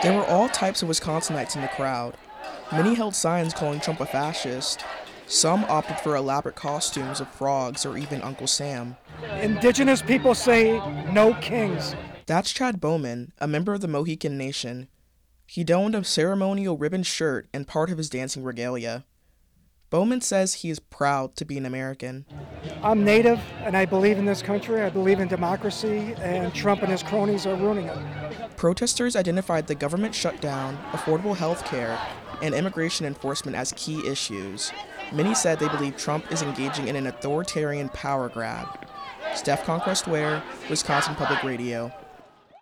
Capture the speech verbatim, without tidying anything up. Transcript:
There were all types of Wisconsinites in the crowd. Many held signs calling Trump a fascist. Some opted for elaborate costumes of frogs or even Uncle Sam. Indigenous people say no kings. That's Chad Bowman, a member of the Mohican Nation. He donned a ceremonial ribbon shirt and part of his dancing regalia. Bowman says he is proud to be an American. I'm Native, and I believe in this country. I believe in democracy, and Trump and his cronies are ruining it. Protesters identified the government shutdown, affordable health care, and immigration enforcement as key issues. Many said they believe Trump is engaging in an authoritarian power grab. Steph Conquest Ware, Wisconsin Public Radio.